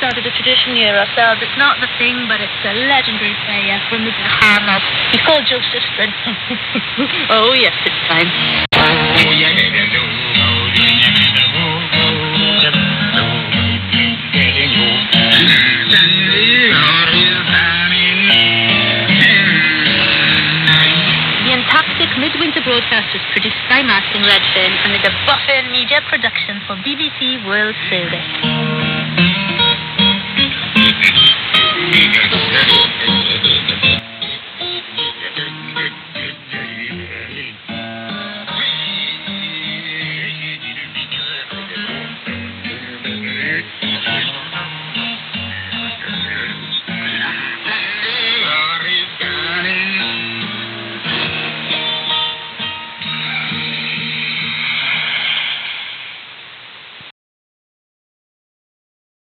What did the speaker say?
started a tradition here ourselves. It's not the thing, but it's a legendary player from the Bahamas. He's called Joseph Strid. Oh, yes, it's time. The Antarctic Midwinter Broadcast is produced by Martin Redfern and is a Buffer Media production for BBC World Service.